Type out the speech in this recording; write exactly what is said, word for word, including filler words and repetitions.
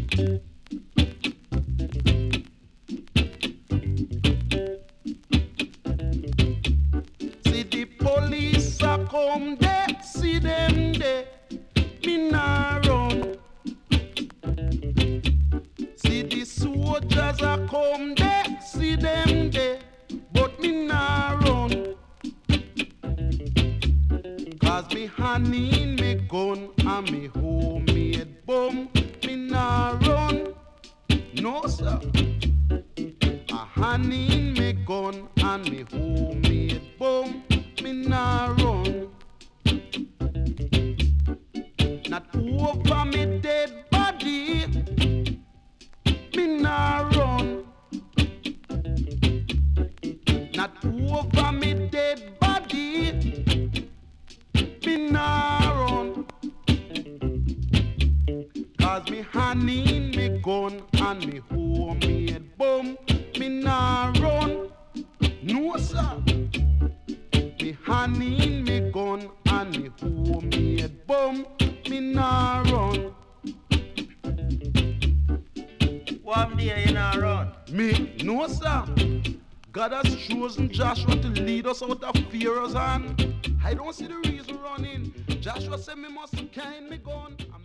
See the police a come there, see them there, me nah run. See the soldiers a come there, see them there, but me nah run. Cause me honey in me gun and me homemade bomb, me nah run. No sir. A honey in me gun and me homemade bomb, me nah run. Not over me dead body, me nah run. Not over me dead body, me nah run. Cause me honey in me gun and me homemade bomb, me nah run. No sir. Me honey in me gun and me homemade bomb, me nah run. One day you nah run. Me, no sir. God has chosen Joshua to lead us out of Pharaoh's hand. I don't see the reason running. Joshua said me must carry me gun.